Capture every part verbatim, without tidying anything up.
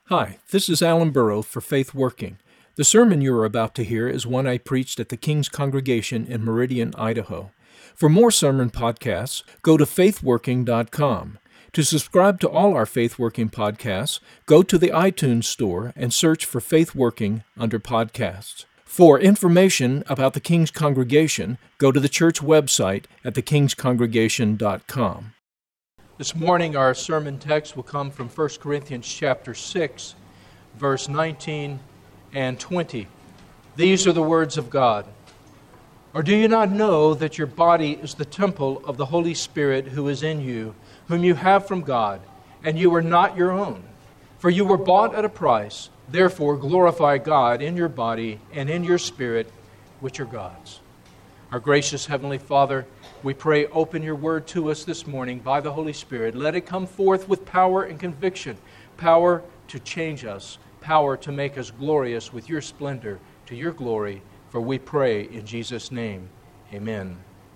Hi, this is Alan Burrow for Faith Working. The sermon you are about to hear is one I preached at the King's Congregation in Meridian, Idaho. For more sermon podcasts, go to faith working dot com. To subscribe to all our Faith Working podcasts, go to the iTunes Store and search for Faith Working under Podcasts. For information about the King's Congregation, go to the church website at the kings congregation dot com. This morning our sermon text will come from First Corinthians chapter six, verse nineteen and twenty. These are the words of God. Or do you not know that your body is the temple of the Holy Spirit who is in you, whom you have from God, and you are not your own? For you were bought at a price. Therefore glorify God in your body and in your spirit, which are God's. Our gracious Heavenly Father, we pray, open your word to us this morning by the Holy Spirit. Let it come forth with power and conviction, power to change us, power to make us glorious with your splendor, to your glory, for we pray in Jesus' name. Amen.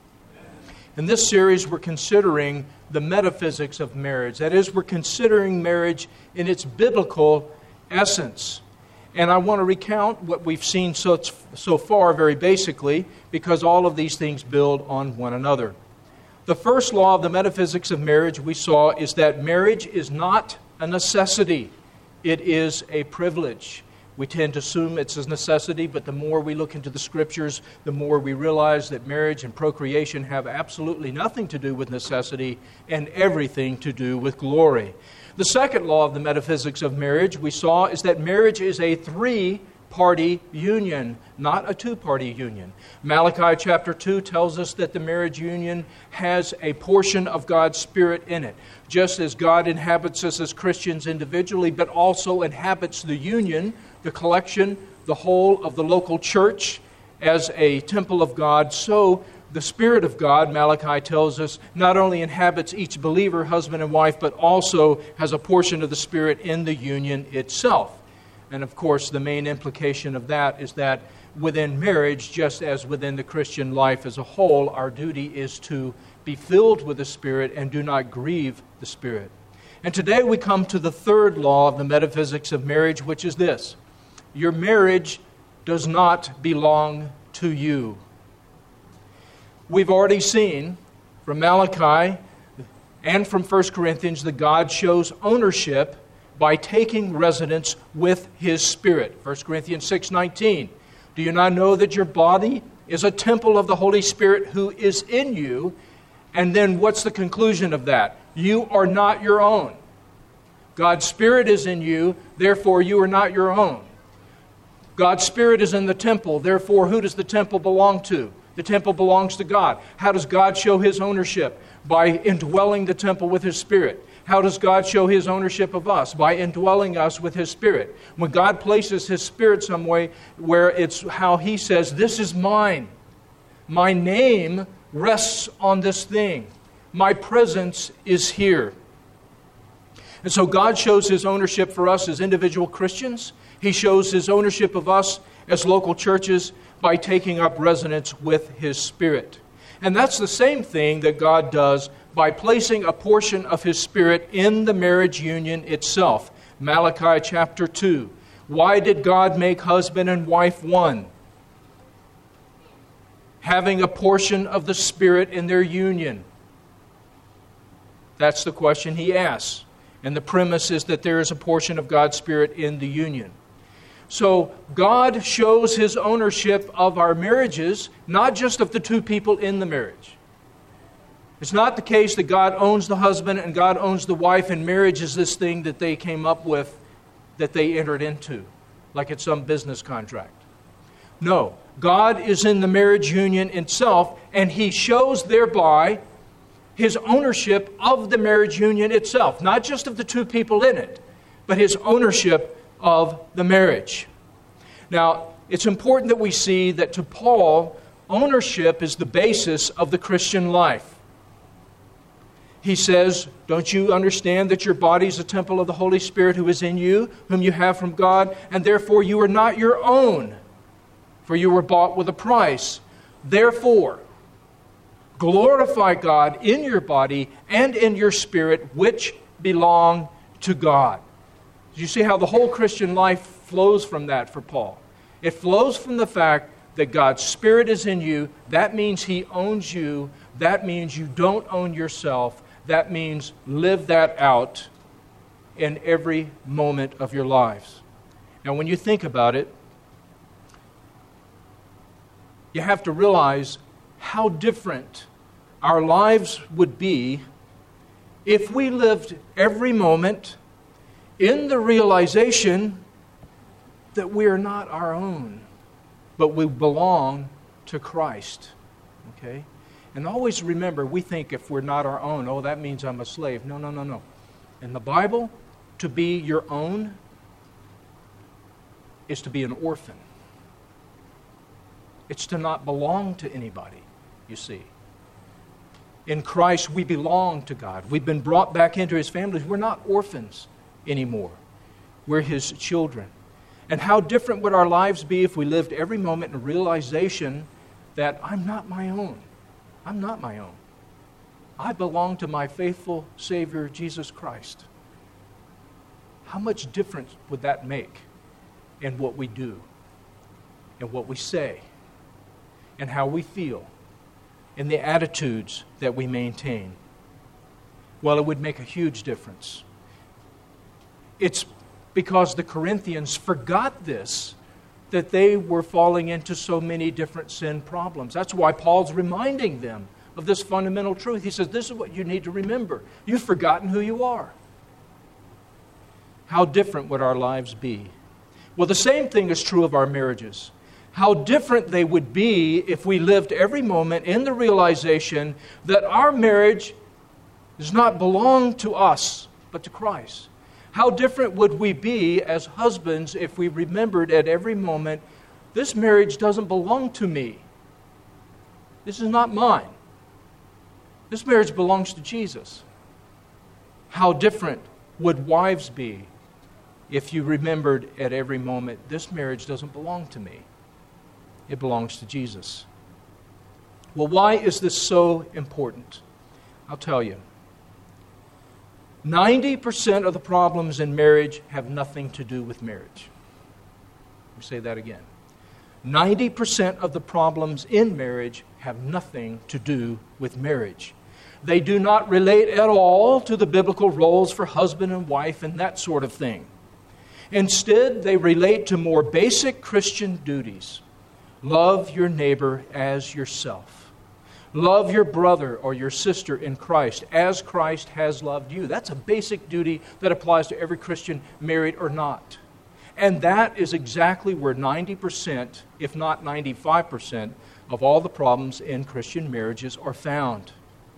In this series, we're considering the metaphysics of marriage. That is, we're considering marriage in its biblical essence. And I want to recount what we've seen so, so far very basically, because all of these things build on one another. The first law of the metaphysics of marriage we saw is that marriage is not a necessity. It is a privilege. We tend to assume it's a necessity, but the more we look into the Scriptures, the more we realize that marriage and procreation have absolutely nothing to do with necessity and everything to do with glory. The second law of the metaphysics of marriage we saw is that marriage is a three-party union, not a two-party union. Malachi chapter two tells us that the marriage union has a portion of God's Spirit in it, just as God inhabits us as Christians individually, but also inhabits the union, the collection, the whole of the local church as a temple of God. So the Spirit of God, Malachi tells us, not only inhabits each believer, husband and wife, but also has a portion of the Spirit in the union itself. And of course, the main implication of that is that within marriage, just as within the Christian life as a whole, our duty is to be filled with the Spirit and do not grieve the Spirit. And today we come to the third law of the metaphysics of marriage, which is this: your marriage does not belong to you. We've already seen from Malachi and from First Corinthians that God shows ownership by taking residence with His Spirit. First Corinthians six nineteen. Do you not know that your body is a temple of the Holy Spirit who is in you? And then what's the conclusion of that? You are not your own. God's Spirit is in you, therefore you are not your own. God's Spirit is in the temple, therefore who does the temple belong to? The temple belongs to God. How does God show His ownership? By indwelling the temple with His Spirit. How does God show His ownership of us? By indwelling us with His Spirit. When God places His Spirit some way where it's how He says, this is mine. My name rests on this thing. My presence is here. And so God shows His ownership for us as individual Christians. He shows His ownership of us as local churches by taking up residence with His Spirit. And that's the same thing that God does by placing a portion of His Spirit in the marriage union itself. Malachi chapter two. Why did God make husband and wife one? Having a portion of the Spirit in their union. That's the question He asks. And the premise is that there is a portion of God's Spirit in the union. So God shows His ownership of our marriages, not just of the two people in the marriage. It's not the case that God owns the husband and God owns the wife, and marriage is this thing that they came up with, that they entered into, like it's some business contract. No, God is in the marriage union itself, and He shows thereby His ownership of the marriage union itself, not just of the two people in it, but His ownership of the marriage. Now, it's important that we see that to Paul, ownership is the basis of the Christian life. He says, don't you understand that your body is a temple of the Holy Spirit who is in you, whom you have from God, and therefore you are not your own, for you were bought with a price. Therefore, glorify God in your body and in your spirit, which belong to God. You see how the whole Christian life flows from that for Paul. It flows from the fact that God's Spirit is in you. That means He owns you. That means you don't own yourself. That means live that out in every moment of your lives. Now, when you think about it, you have to realize how different our lives would be if we lived every moment in the realization that we are not our own, but we belong to Christ. Okay? And always remember, we think if we're not our own, oh, that means I'm a slave. No, no, no, no. In the Bible, to be your own is to be an orphan. It's to not belong to anybody, you see. In Christ, we belong to God. We've been brought back into His family. We're not orphans anymore. We're His children. And how different would our lives be if we lived every moment in a realization that I'm not my own. I'm not my own. I belong to my faithful Savior, Jesus Christ. How much difference would that make in what we do, in what we say, and how we feel, in the attitudes that we maintain? Well, it would make a huge difference. It's because the Corinthians forgot this, that they were falling into so many different sin problems. That's why Paul's reminding them of this fundamental truth. He says, this is what you need to remember. You've forgotten who you are. How different would our lives be? Well, the same thing is true of our marriages. How different they would be if we lived every moment in the realization that our marriage does not belong to us, but to Christ. How different would we be as husbands if we remembered at every moment, this marriage doesn't belong to me. This is not mine. This marriage belongs to Jesus. How different would wives be if you remembered at every moment, this marriage doesn't belong to me. It belongs to Jesus. Well, why is this so important? I'll tell you. ninety percent of the problems in marriage have nothing to do with marriage. Let me say that again. ninety percent of the problems in marriage have nothing to do with marriage. They do not relate at all to the biblical roles for husband and wife and that sort of thing. Instead, they relate to more basic Christian duties. Love your neighbor as yourself. Love your brother or your sister in Christ as Christ has loved you. That's a basic duty that applies to every Christian, married or not. And that is exactly where ninety percent, if not ninety-five percent, of all the problems in Christian marriages are found.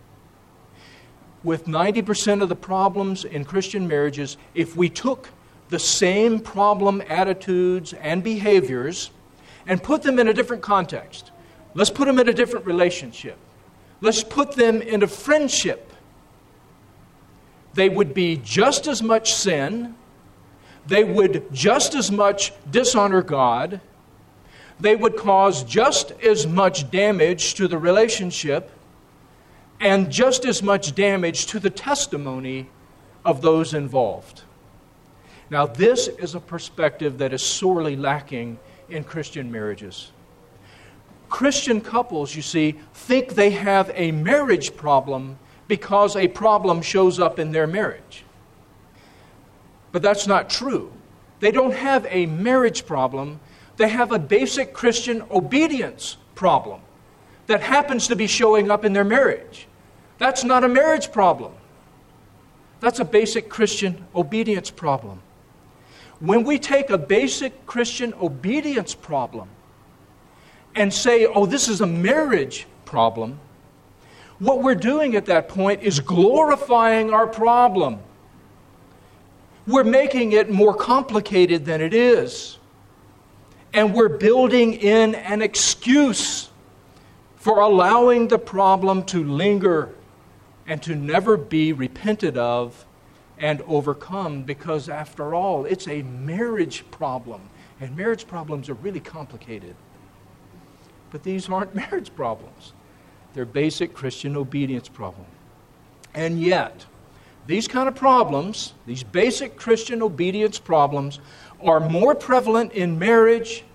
With ninety percent of the problems in Christian marriages, if we took the same problem attitudes and behaviors and put them in a different context, let's put them in a different relationship, let's put them in a friendship, they would be just as much sin, they would just as much dishonor God, they would cause just as much damage to the relationship and just as much damage to the testimony of those involved. Now, this is a perspective that is sorely lacking in Christian marriages. Christian couples, you see, think they have a marriage problem because a problem shows up in their marriage. But that's not true. They don't have a marriage problem. They have a basic Christian obedience problem that happens to be showing up in their marriage. That's not a marriage problem. That's a basic Christian obedience problem. When we take a basic Christian obedience problem and say, oh, this is a marriage problem, what we're doing at that point is glorifying our problem. We're making it more complicated than it is. And we're building in an excuse for allowing the problem to linger and to never be repented of and overcome, because after all, it's a marriage problem. And marriage problems are really complicated. But these aren't marriage problems. They're basic Christian obedience problems. And yet, These kind of problems, these basic Christian obedience problems, are more prevalent in marriage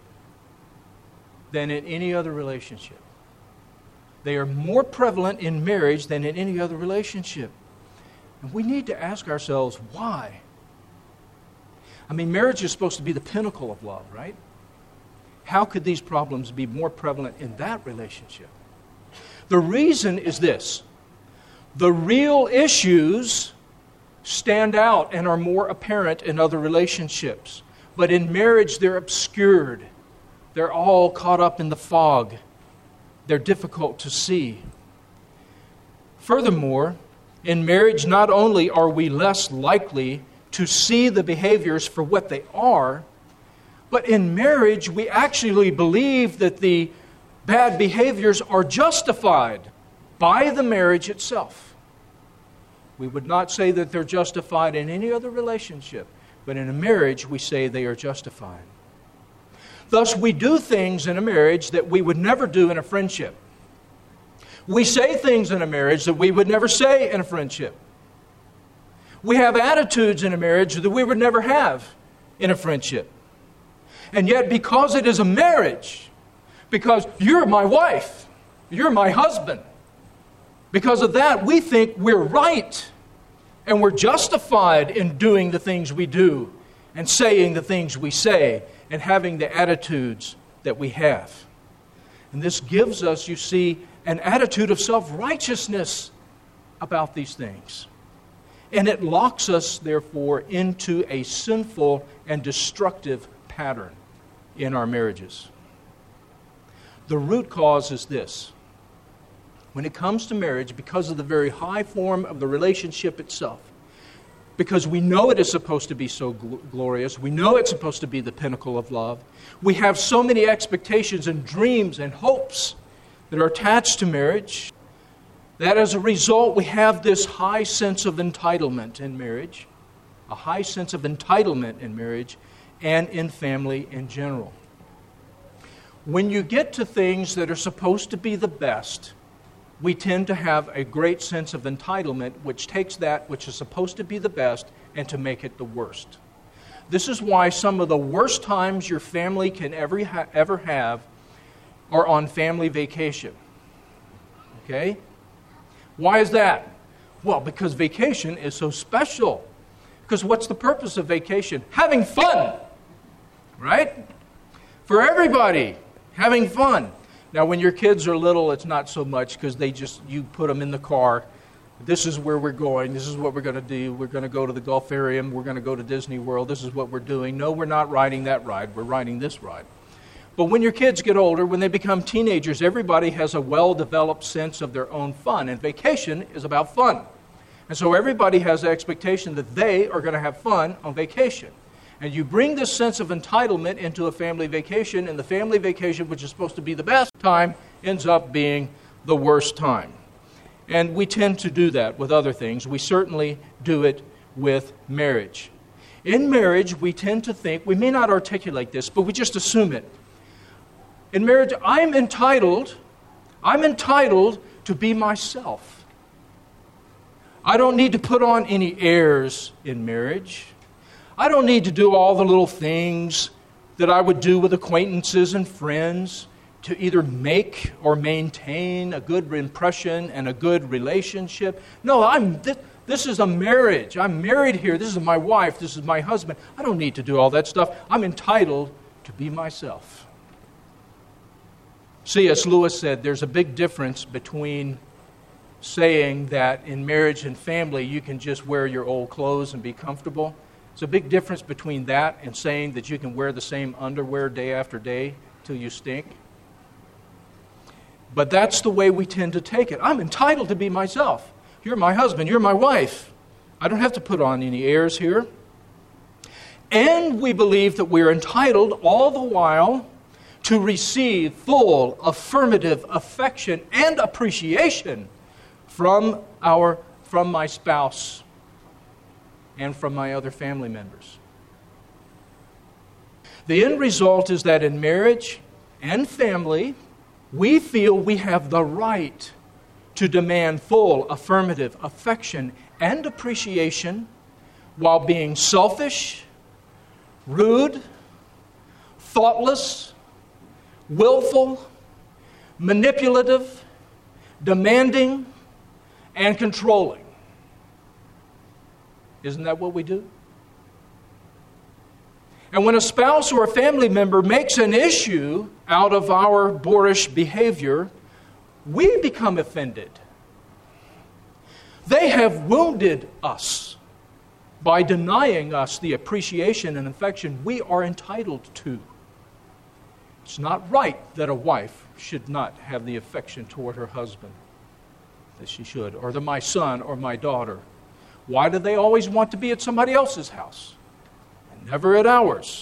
than in any other relationship. They are more prevalent in marriage than in any other relationship. And we need to ask ourselves, why? I mean, marriage is supposed to be the pinnacle of love, right? How could these problems be more prevalent in that relationship? The reason is this. The real issues stand out and are more apparent in other relationships. But in marriage, they're obscured. They're all caught up in the fog. They're difficult to see. Furthermore, in marriage, not only are we less likely to see the behaviors for what they are, but in marriage, we actually believe that the bad behaviors are justified by the marriage itself. We would not say that they're justified in any other relationship, but in a marriage, we say they are justified. Thus, we do things in a marriage that we would never do in a friendship. We say things in a marriage that we would never say in a friendship. We have attitudes in a marriage that we would never have in a friendship. And yet, because it is a marriage, because you're my wife, you're my husband, because of that, we think we're right and we're justified in doing the things we do and saying the things we say and having the attitudes that we have. And this gives us, you see, an attitude of self-righteousness about these things. And it locks us, therefore, into a sinful and destructive pattern in our marriages. The root cause is this. When it comes to marriage, because of the very high form of the relationship itself, because we know it is supposed to be so gl- glorious, we know it's supposed to be the pinnacle of love, we have so many expectations and dreams and hopes that are attached to marriage, that as a result we have this high sense of entitlement in marriage, a high sense of entitlement in marriage and in family in general. When you get to things that are supposed to be the best, we tend to have a great sense of entitlement, which takes that which is supposed to be the best and to make it the worst. This is why some of the worst times your family can ever, ha- ever have are on family vacation. Okay? Why is that? Well, because vacation is so special. Because what's the purpose of vacation? Having fun. Right? For everybody, having fun. Now, when your kids are little, it's not so much because they just, you put them in the car. This is where we're going. This is what we're going to do. We're going to go to the Gulfarium. We're going to go to Disney World. This is what we're doing. No, we're not riding that ride. We're riding this ride. But when your kids get older, when they become teenagers, everybody has a well-developed sense of their own fun. And vacation is about fun. And so everybody has the expectation that they are going to have fun on vacation. And you bring this sense of entitlement into a family vacation, and the family vacation, which is supposed to be the best time, ends up being the worst time. And we tend to do that with other things. We certainly do it with marriage. In marriage, we tend to think, we may not articulate this, but we just assume it. In marriage, I'm entitled, I'm entitled to be myself. I don't need to put on any airs in marriage. I don't need to do all the little things that I would do with acquaintances and friends to either make or maintain a good impression and a good relationship. No, I'm this, this is a marriage. I'm married here. This is my wife. This is my husband. I don't need to do all that stuff. I'm entitled to be myself. C S Lewis said there's a big difference between saying that in marriage and family you can just wear your old clothes and be comfortable. There's a big difference between that and saying that you can wear the same underwear day after day till you stink. But that's the way we tend to take it. I'm entitled to be myself. You're my husband. You're my wife. I don't have to put on any airs here. And we believe that we're entitled all the while to receive full, affirmative affection and appreciation from our, from my spouse and from my other family members. The end result is that in marriage and family, we feel we have the right to demand full affirmative affection and appreciation while being selfish, rude, thoughtless, willful, manipulative, demanding, and controlling. Isn't that what we do? And when a spouse or a family member makes an issue out of our boorish behavior, we become offended. They have wounded us by denying us the appreciation and affection we are entitled to. It's not right that a wife should not have the affection toward her husband that she should, or to my son or my daughter. Why do they always want to be at somebody else's house and never at ours?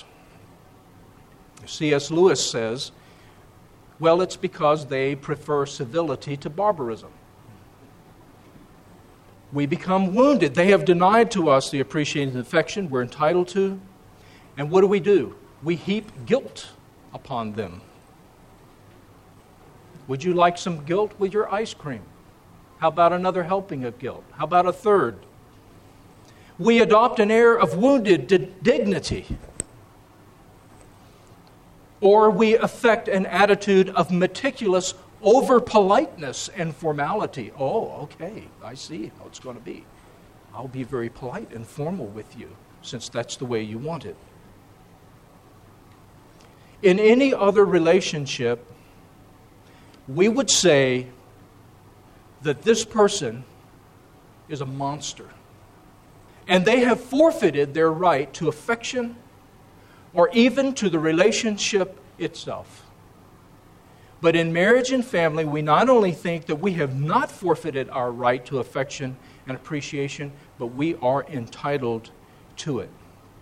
C S Lewis says, well, it's because they prefer civility to barbarism. We become wounded. They have denied to us the appreciation and affection we're entitled to. And what do we do? We heap guilt upon them. Would you like some guilt with your ice cream? How about another helping of guilt? How about a third? We adopt an air of wounded di- dignity. Or we affect an attitude of meticulous over-politeness and formality. Oh, okay, I see how it's going to be. I'll be very polite and formal with you, since that's the way you want it. In any other relationship, we would say that this person is a monster. And they have forfeited their right to affection or even to the relationship itself. But in marriage and family, we not only think that we have not forfeited our right to affection and appreciation, but we are entitled to it.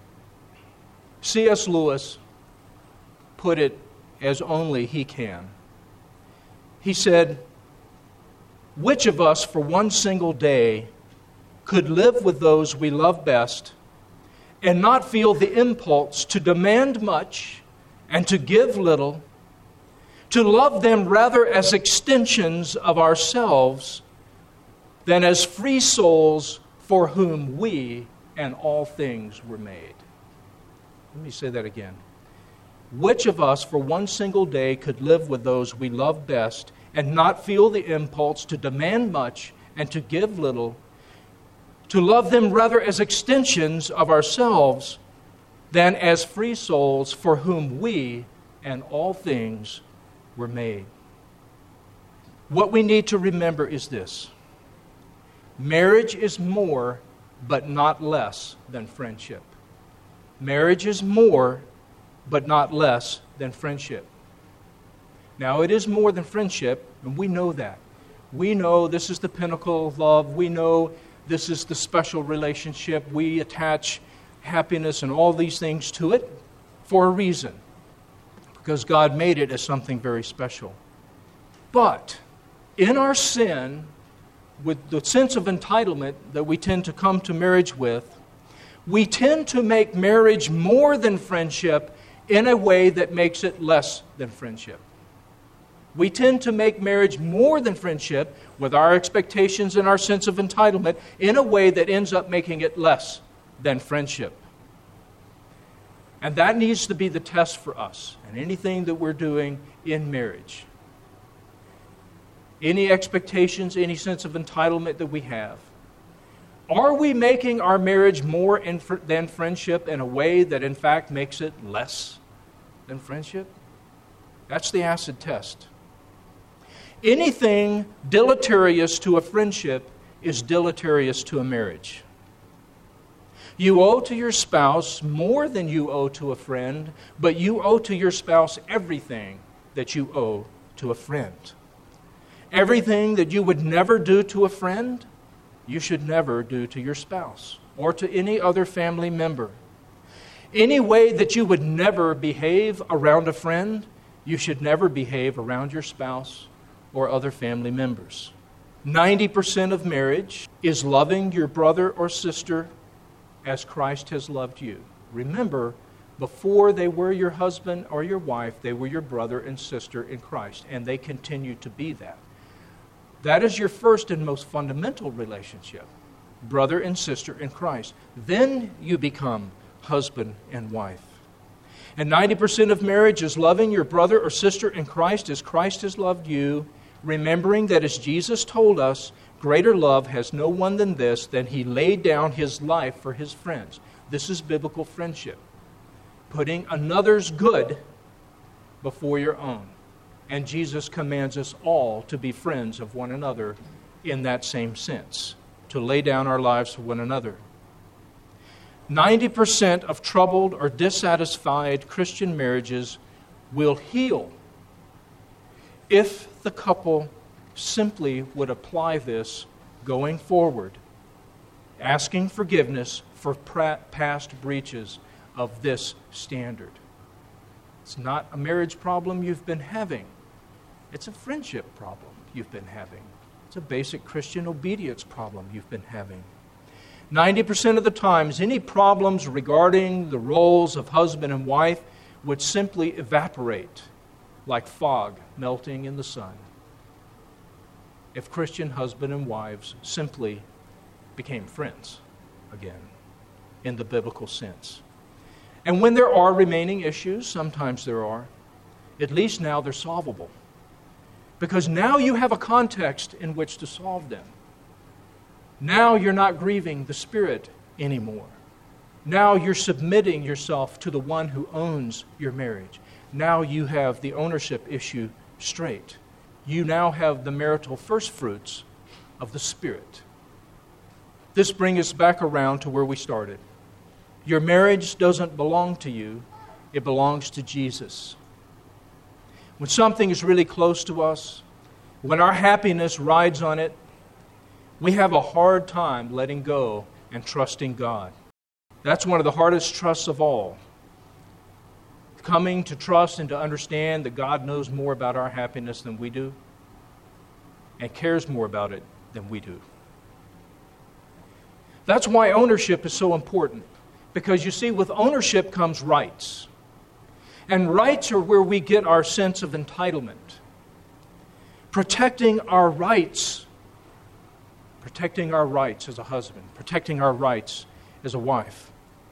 C S Lewis put it as only he can. He said, which of us for one single day could live with those we love best and not feel the impulse to demand much and to give little, to love them rather as extensions of ourselves than as free souls for whom we and all things were made? Let me say that again. Which of us for one single day could live with those we love best and not feel the impulse to demand much and to give little, to love them rather as extensions of ourselves than as free souls for whom we and all things were made? What we need to remember is this: marriage is more, but not less than friendship. Marriage is more, but not less than friendship. Now, it is more than friendship, and we know that. We know this is the pinnacle of love. We know this is the special relationship. We attach happiness and all these things to it for a reason, because God made it as something very special. But in our sin, with the sense of entitlement that we tend to come to marriage with, we tend to make marriage more than friendship in a way that makes it less than friendship. We tend to make marriage more than friendship with our expectations and our sense of entitlement in a way that ends up making it less than friendship. And that needs to be the test for us and anything that we're doing in marriage. Any expectations, any sense of entitlement that we have. Are we making our marriage more in fr- than friendship in a way that in fact makes it less than friendship? That's the acid test. Anything deleterious to a friendship is deleterious to a marriage. You owe to your spouse more than you owe to a friend, but you owe to your spouse everything that you owe to a friend. Everything that you would never do to a friend, you should never do to your spouse or to any other family member. Any way that you would never behave around a friend, you should never behave around your spouse or other family members. ninety percent of marriage is loving your brother or sister as Christ has loved you. Remember, before they were your husband or your wife, they were your brother and sister in Christ, and they continue to be that. That is your first and most fundamental relationship, brother and sister in Christ. Then you become husband and wife. And ninety percent of marriage is loving your brother or sister in Christ as Christ has loved you, remembering that as Jesus told us, greater love has no one than this, than he laid down his life for his friends. This is biblical friendship. Putting another's good before your own. And Jesus commands us all to be friends of one another in that same sense, to lay down our lives for one another. ninety percent of troubled or dissatisfied Christian marriages will heal if the couple simply would apply this going forward, asking forgiveness for past breaches of this standard. It's not a marriage problem you've been having. It's a friendship problem you've been having. It's a basic Christian obedience problem you've been having. ninety percent of the times, any problems regarding the roles of husband and wife would simply evaporate like fog melting in the sun if Christian husband and wives simply became friends again in the biblical sense. And when there are remaining issues, sometimes there are, at least now they're solvable. Because now you have a context in which to solve them. Now you're not grieving the Spirit anymore. Now you're submitting yourself to the one who owns your marriage. Now you have the ownership issue straight. You now have the marital first fruits of the Spirit. This brings us back around to where we started. Your marriage doesn't belong to you. It belongs to Jesus. When something is really close to us, when our happiness rides on it, we have a hard time letting go and trusting God. That's one of the hardest trusts of all. Coming to trust and to understand that God knows more about our happiness than we do and cares more about it than we do. That's why ownership is so important. Because you see, with ownership comes rights. And rights are where we get our sense of entitlement. Protecting our rights, protecting our rights as a husband, protecting our rights as a wife,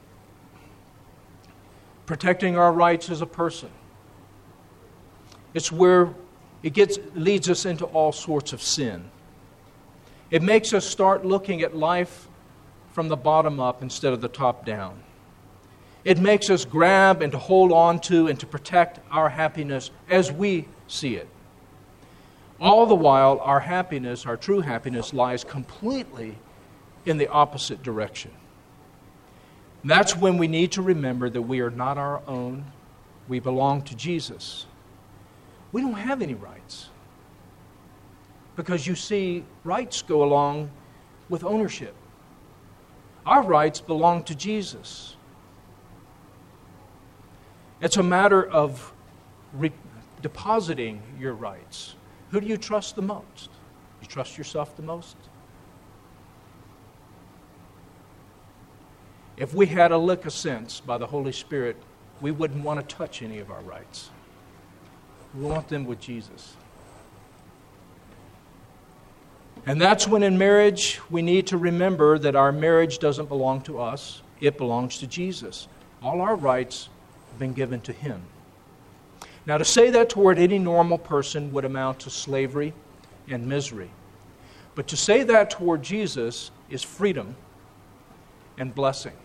protecting our rights as a person. It's where it gets leads us into all sorts of sin. It makes us start looking at life from the bottom up instead of the top down. It makes us grab and to hold on to and to protect our happiness as we see it. All the while, our happiness, our true happiness, lies completely in the opposite direction. And that's when we need to remember that we are not our own. We belong to Jesus. We don't have any rights. Because you see, rights go along with ownership. Our rights belong to Jesus. It's a matter of re- depositing your rights. Who do you trust the most? You trust yourself the most? If we had a lick of sense by the Holy Spirit, we wouldn't want to touch any of our rights. We want them with Jesus. And that's when in marriage we need to remember that our marriage doesn't belong to us. It belongs to Jesus. All our rights have been given to Him. Now, to say that toward any normal person would amount to slavery and misery. But to say that toward Jesus is freedom and blessing.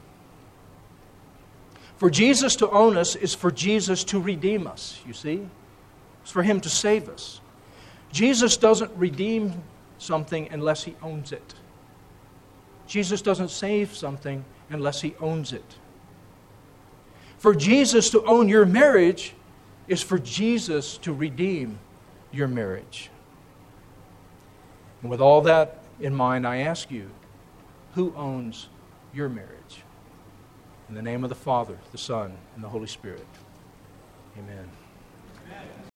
For Jesus to own us is for Jesus to redeem us, you see? It's for Him to save us. Jesus doesn't redeem something unless He owns it. Jesus doesn't save something unless He owns it. For Jesus to own your marriage is for Jesus to redeem your marriage. And with all that in mind, I ask you, who owns your marriage? In the name of the Father, the Son, and the Holy Spirit. Amen.